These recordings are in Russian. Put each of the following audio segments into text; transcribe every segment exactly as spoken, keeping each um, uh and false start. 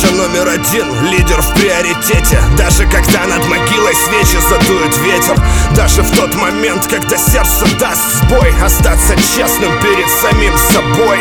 Задача номер один, лидер в приоритете. Даже когда над могилой свечи задует ветер, даже в тот момент, когда сердце даст сбой, остаться честным перед самим собой.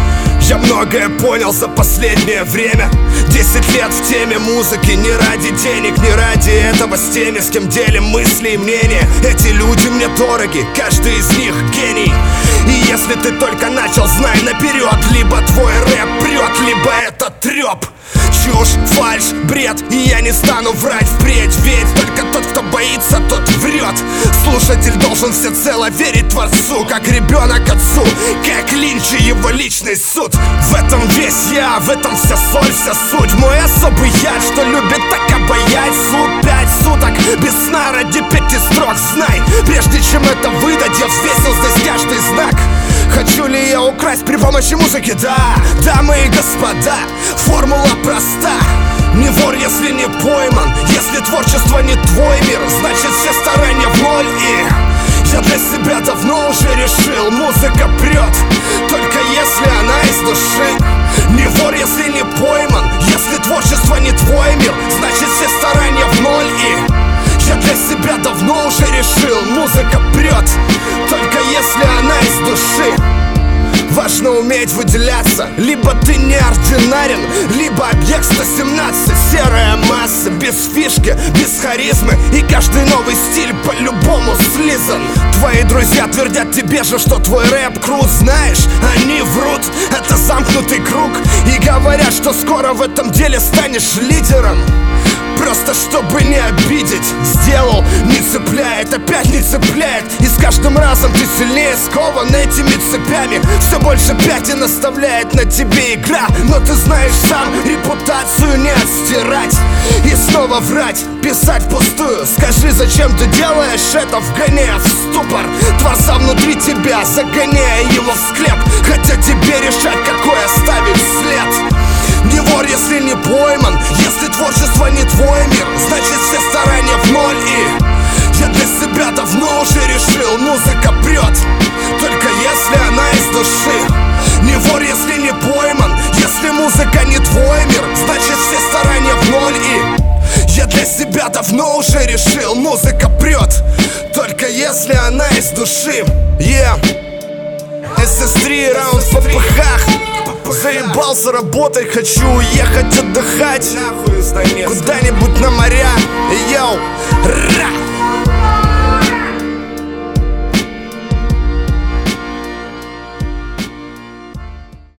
Я многое понял за последнее время. Десять лет в теме музыки. Не ради денег, не ради этого. С теми, с кем делим мысли и мнения. Эти люди мне дороги, каждый из них гений. И если ты только начал, знай наперед: либо твой рэп прет, либо это треп. Чушь, фальшь, бред, и я не стану врать впредь. Ведь только тот, кто боится, тот врет. Слушатель должен всецело верить Творцу, как ребенок отцу, как Линч и его личный суд. В этом весь я, в этом вся соль, вся суть. Мой особый яд, что любит так обаять. Суд пять суток без сна ради пяти строк. Знай, прежде чем это выдать, я взвесил здесь каждый знак. Хочу ли я украсть при помощи музыки? Да, дамы и господа, формула проста. Не вор, если не пойман. Если творчество не твой мир, значит все старания в ноль. И я для себя давно уже решил: музыка прет, только если она из души. Не вор, если не пойман. Если творчество не твой мир, значит все старания в ноль. И я для себя давно уже решил: музыка прет, только если она из души. Важно уметь выделяться. Либо ты неординарен, либо объект сто семнадцать. Серая масса, без фишки, без харизмы. И каждый новый стиль по-любому слизан. Твои друзья твердят тебе же, что твой рэп крут. Знаешь, они врут, это замкнутый круг. И говорят, что скоро в этом деле станешь лидером. Просто чтобы не обидеть. Сделал, не цепляет, опять не цепляет. И с каждым разом ты сильнее скован этими цепями. Все больше пятен оставляет на тебе игра. Но ты знаешь сам, репутацию не отстирать. И снова врать, писать пустую. Скажи, зачем ты делаешь это, вгоняя в ступор Творца внутри тебя, загоняя его в склеп. Хотя тебе решать, какой оставить след. Не вор, если не пойман. Если творчество не твой мир, значит все старания в ноль. И я для себя давно уже решил: музыка прет, только если она из души. Не вор, если не пойман. Если музыка не твой мир, значит все старания в ноль. И я для себя давно уже решил: музыка прет, только если она из души. Yeah. эс эс три раунд в попыхах. Заебался работать, хочу уехать отдыхать куда-нибудь на моря. Йоу, ра!